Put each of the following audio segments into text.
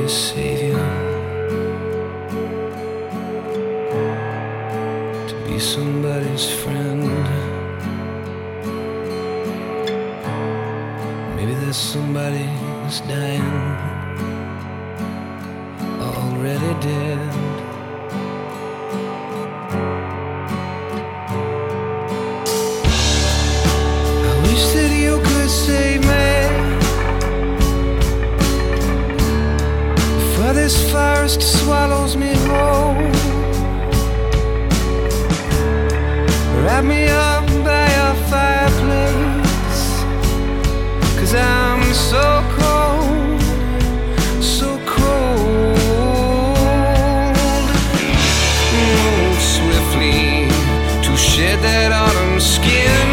somebody's savior, to be somebody's friend. Maybe there's somebody who's dying, already dead. I wish that you could save me before this forest swallows me whole. Wrap me up by your fireplace, 'cause I'm so cold, so cold. Move swiftly to shed that autumn skin.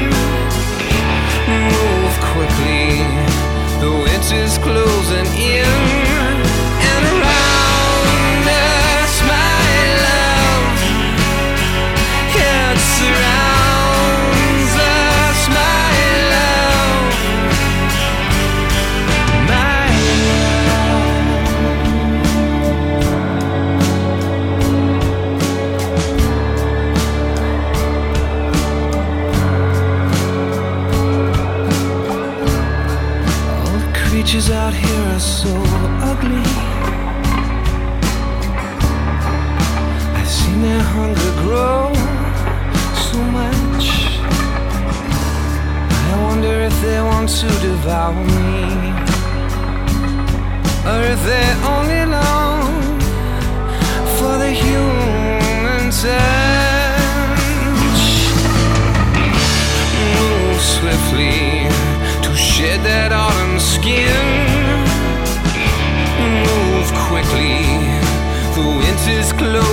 Move quickly, the winter's closing in. And around us, my love, it surrounds us, my love, my all the creatures out here are so ugly. I've seen their hunger grow so much. I wonder if they want to devour me, or if they only long for the human touch. Move swiftly to shed that autumn skin. Move quickly, the winter's close.